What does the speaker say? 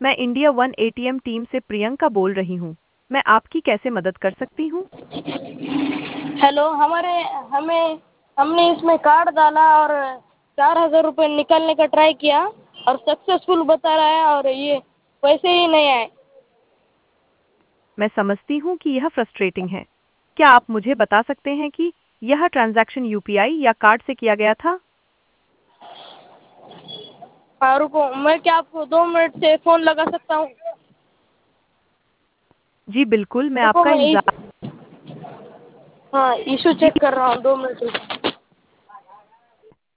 मैं India one ATM team से प्रियंका बोल रही हूँ। मैं आपकी कैसे मदद कर सकती हूँ? हेलो, हमारे हमें हमने इसमें कार्ड डाला और 4,000 रुपये निकालने का ट्राई किया और सक्सेसफुल बता रहा है और ये पैसे ही नहीं आए। मैं समझती हूँ कि यह फ्रस्ट्रेटिंग है। क्या आप मुझे बता सकते हैं कि यह ट्रांजैक्शन यूपीआई या कार्ड से किया गया था? हाँ रुको, मैं क्या आपको 2 मिनट से फ़ोन लगा सकता हूँ? जी बिल्कुल, मैं रुको आपका मैं इंतज़ार। हाँ इशू जी चेक कर रहा हूँ, 2 मिनट रुको।